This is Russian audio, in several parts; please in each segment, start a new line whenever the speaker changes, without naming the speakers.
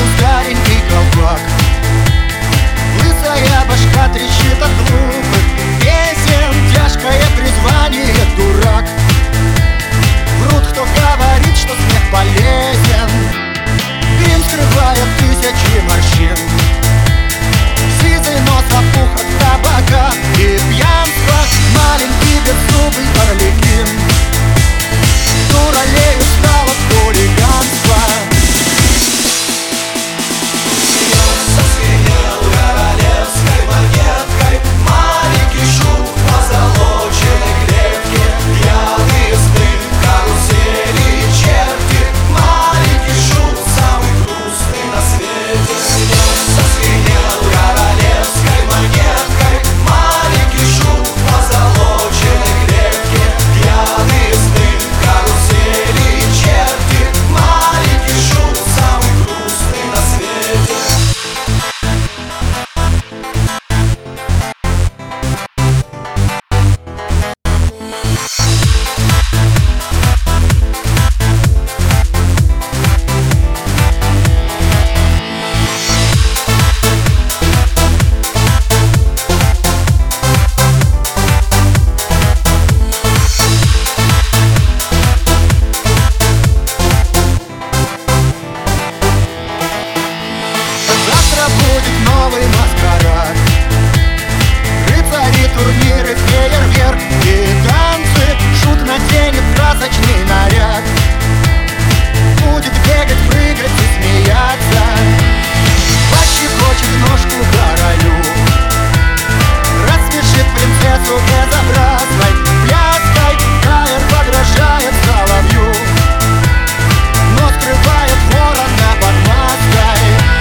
Вышел старенький колпак, лысая башка трещит от глупых песен, тяжкое призвание дурак. Врут, кто говорит, что смех полезен, грим скрывает тысячи морщин. Сизый нос опух от табака и пьянства, маленький беззубый орликин. Дуралею стало хулиганство.
Зазвенел королевской монеткой маленький шут в позолоченной клетке. Пьяные сны, карусели и черти. Маленький шут, самый грустный на свете. Зазвенел королевской монеткой маленький шут в позолоченной клетке. Пьяные сны, карусели и черти. Маленький шут, самый грустный на свете.
Завтра будет новый маскарад, рыцари, турниры, фейерверк и танцы. Шут наденет красочный наряд, будет бегать, прыгать и смеяться. Пощекочет ножку королю, рассмешит принцессу безобразной пляской. Каэр подражает соловью, но скрывает ворона под маской.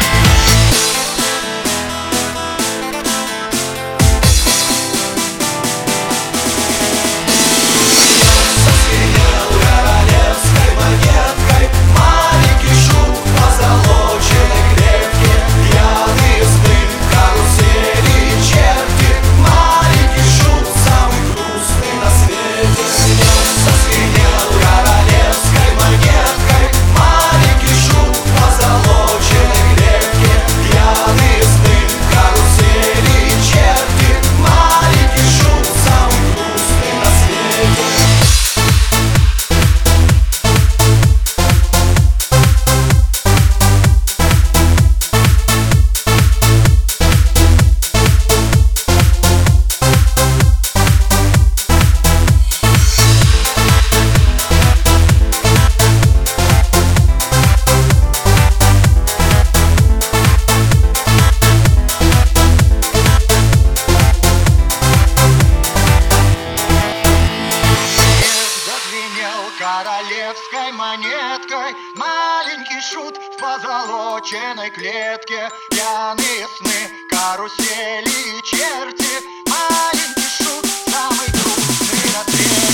Зазвенел королевской монеткой маленький шут в позолоченной клетке. Пьяные сны, карусели и черти. Маленький шут, самый грустный на свете. Зазвенел королевской монеткой маленький шут в позолоченной клетке. Пьяные сны, карусели и черти. Маленький шут, самый грустный на свете.
Зазвенел королевской монеткой маленький шут в позолоченной клетке. Пьяные сны, карусели и черти. Маленький шут, самый грустный на свете.